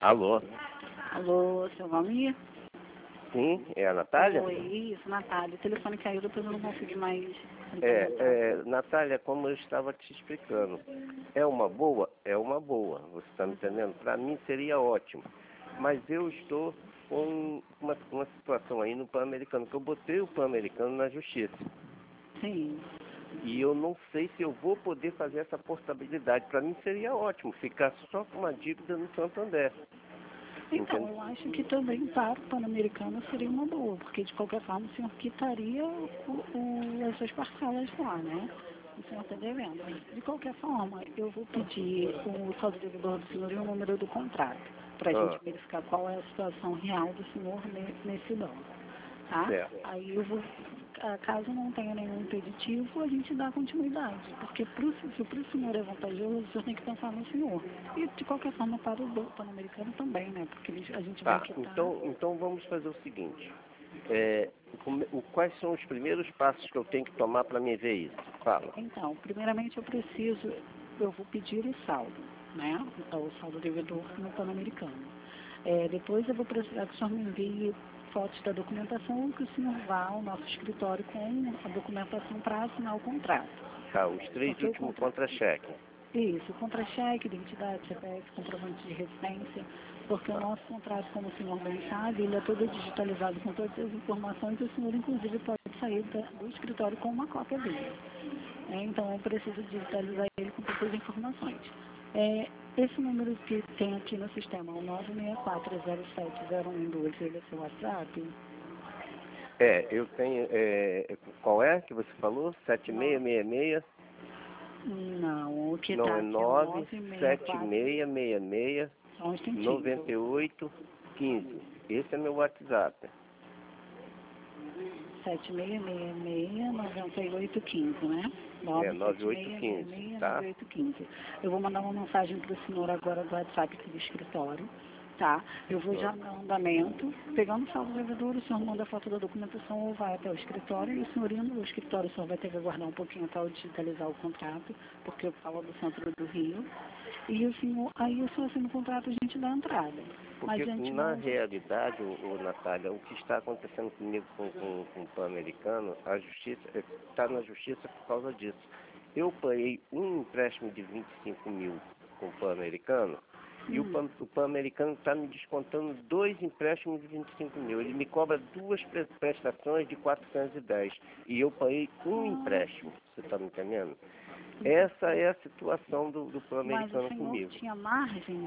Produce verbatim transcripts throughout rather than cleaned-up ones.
Alô? Alô, seu nome? Sim, é a Natália? Oi, isso, Natália. O telefone caiu, depois eu não consegui mais É, sintonizar. é, Natália, como eu estava te explicando, é uma boa? É uma boa, você está me entendendo? Para mim seria ótimo, mas eu estou com uma, uma situação aí no Pan-Americano, que eu botei o Pan-Americano na justiça. Sim. E eu não sei se eu vou poder fazer essa portabilidade. Para mim seria ótimo ficar só com uma dívida no Santander. Então, Entende? eu acho que também para o Pan-Americano seria uma boa, porque de qualquer forma o senhor quitaria o, o, as suas parcelas lá, né? O senhor está devendo. De qualquer forma, eu vou pedir o saldo devedor do senhor e o número do contrato, para a Ah, gente verificar qual é a situação real do senhor ne- nesse banco, tá? certo. Aí eu vou, ah, caso não tenha nenhum impeditivo, a gente dá continuidade, porque pro, se para o senhor é vantajoso, o senhor tem que pensar no senhor. E de qualquer forma para o banco Pan-Americano também, né? Porque eles, a gente vai Tá, quitar. então, então vamos fazer o seguinte. É, como- o, quais são os primeiros passos que eu tenho que tomar para me ver isso? Fala. Então, primeiramente eu preciso, eu vou pedir o saldo, né? O saldo devedor no Pan-Americano. É, depois eu vou precisar que o senhor me envie fotos da documentação, que o senhor vá ao nosso escritório com a documentação para assinar o contrato. Tá, os três Porque o últimos contrato. contra-cheque. Isso, contra-cheque, identidade, C P F, comprovante de residência, porque o Tá, nosso contrato, como o senhor bem sabe, ele é todo digitalizado com todas as informações e o senhor, inclusive, pode sair da- do escritório com uma cópia dele. É, então, eu preciso digitalizar ele com todas as informações. É, esse número que tem aqui no sistema, o nove seis quatro zero sete zero um dois, ele é seu WhatsApp? é, eu tenho, é, qual é que você falou? sete seis seis seis, Não, o que não, está é aqui é o nove nove seis sete quatro, seis seis seis só um noventa instantinho. e oito quinze. Esse é meu WhatsApp. sete seis seis seis, nove oito um cinco, né? É, nove sete nove oito seis seis quinze, seis, tá? nove oito um cinco. Eu vou mandar uma mensagem para o senhor agora do WhatsApp aqui do escritório, tá? Eu vou já no andamento, pegando o saldo devedor, o senhor manda a foto da documentação ou vai até o escritório, e o senhor indo no escritório, o senhor vai ter que aguardar um pouquinho até eu digitalizar o contrato, porque eu falo do centro do Rio, e o senhor, aí o senhor assina o contrato, a gente dá a entrada. Mas Porque, de na antemão, realidade, ô, ô, Natália, o que está acontecendo comigo com, com, com o Pan-Americano, a justiça, está na justiça por causa disso. Eu paguei um empréstimo de vinte e cinco mil com o Pan-Americano, e o hum, Pan- o Pan-Americano está me descontando dois empréstimos de vinte e cinco mil. Ele me cobra duas pre- prestações de quatrocentos e dez, e eu paguei um ah, empréstimo, você está me entendendo? Essa é a situação do, do mas o Pan-Americano senhor comigo. tinha margem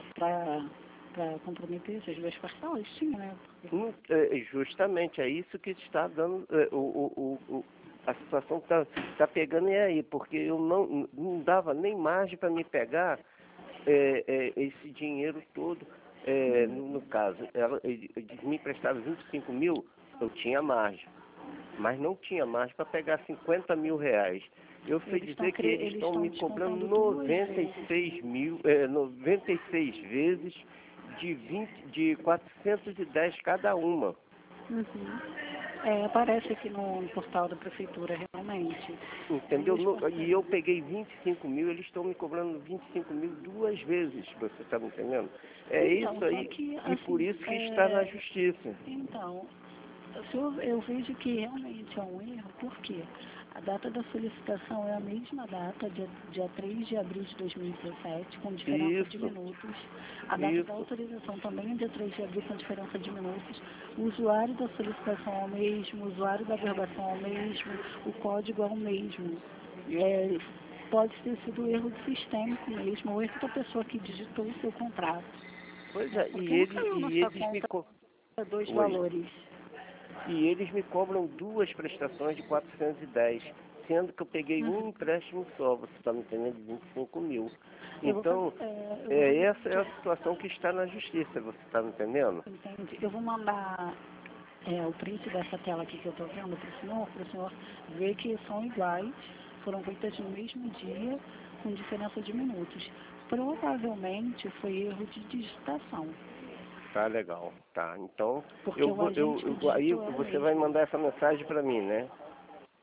para comprometer essas duas parcelas? Tinha, né? Porque, Não, é, justamente, é isso que está dando, é, o, o, o, o- a situação que está tá pegando é aí, porque eu não, não dava nem margem para me pegar é, é, esse dinheiro todo, é, no, no caso, ela, ele- eles me prestaram vinte e cinco mil, eu tinha margem, mas não tinha margem para pegar cinquenta mil reais. Eu fui eles estão dizer que eles eles estão estão me cobrando descontando duas noventa e vezes. seis mil, é, noventa e seis vezes de, vinte, de quatrocentos e dez cada uma. Uhum. É, aparece aqui no portal da prefeitura, realmente. Aí Entendeu? os No- E parceiros. eu peguei vinte e cinco mil, eles estão me cobrando vinte e cinco mil duas vezes, você está me entendendo? É Então, isso só aí, que, e por assim, isso que está na é, justiça. então, se eu, eu vejo que realmente é um erro, por quê? A data da solicitação é a mesma data, dia, dia três de abril de dois mil e dezessete, com diferença de Isso, minutos. A data da isso, autorização também é dia três de abril, com diferença de minutos. O usuário da solicitação é o mesmo, o usuário da verbação é o mesmo, o código é o mesmo. É, pode ter sido erro sistêmico mesmo, ou erro da pessoa que digitou o seu contrato, pois né? é, e, Porque não ele, caiu na e sua eles me conta co... dois Oi. valores. E eles me cobram duas prestações de quatrocentos e dez, sendo que eu peguei um Uhum. empréstimo só, você está me entendendo, de vinte e cinco mil. Eu vou fazer, Então, é, eu vou é, fazer o essa é a seguinte, situação que está na justiça, você está me entendendo? entende? Eu vou mandar é, o print dessa tela aqui que eu estou vendo para o senhor, para o senhor ver que são iguais, foram feitas no mesmo dia, com diferença de minutos. Provavelmente foi erro de digitação, Tá legal, tá. Então, porque eu o vou, eu, agente que eu- aí digitou é o você vai mesmo. mandar essa mensagem para mim, né?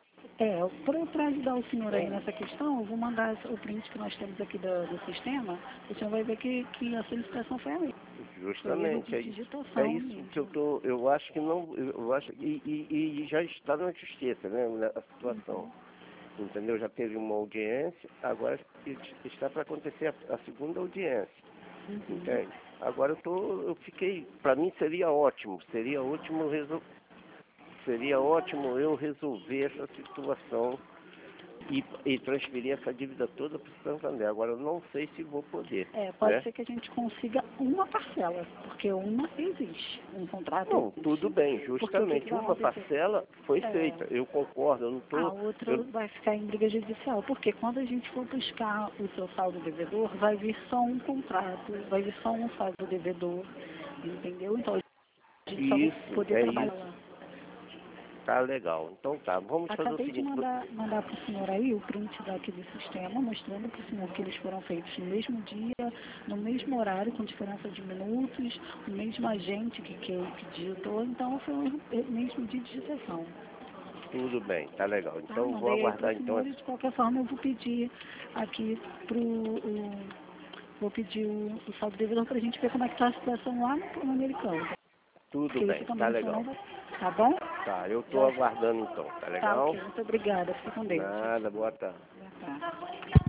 É, para ajudar o senhor aí nessa questão, eu vou mandar o print que nós temos aqui do, do sistema, o senhor vai ver que, que a solicitação foi a mesma. Justamente, é isso, é isso mesmo. que eu tô, eu acho que não, eu acho, e, e, e já está na justiça, né, a situação, uhum. Entendeu? Já teve uma audiência, agora está para acontecer a, a segunda audiência, uhum. Entende? Agora eu tô, eu fiquei, para mim seria ótimo, seria ótimo resol, seria ótimo eu resolver essa situação e, e transferir essa dívida toda para o Santander. Agora eu não sei se vou poder. É, pode né? ser que a gente consiga uma parcela, porque uma existe, um contrato Não, existe. tudo bem, justamente. Que Uma parcela foi é, feita, eu concordo, eu não estou... A outra eu... vai ficar em briga judicial, porque quando a gente for buscar o seu saldo devedor, vai vir só um contrato, vai vir só um saldo devedor, entendeu? Então a gente só Isso, vai poder é trabalhar isso. lá. Tá legal. Então tá, vamos fazer o Acabei de seguinte... mandar, mandar para o senhor aí o print daqui do sistema, mostrando para o senhor que eles foram feitos no mesmo dia, no mesmo horário, com diferença de minutos, o mesmo agente que, que, que digitou, então foi o mesmo dia de digitação. Tudo bem, tá legal. Então Tá, vou aguardar senhor, então... e de qualquer forma eu vou pedir aqui pro... O, vou pedir o, o saldo devedor para a gente ver como é que está a situação lá no, no americano. Tudo Porque bem, isso também tá o senhor legal. não vai... Tá bom? Tá, eu tô Já... aguardando então, tá Tá, legal? ok. Muito obrigada. Fica com Deus. Nada, boa tarde. Boa tarde.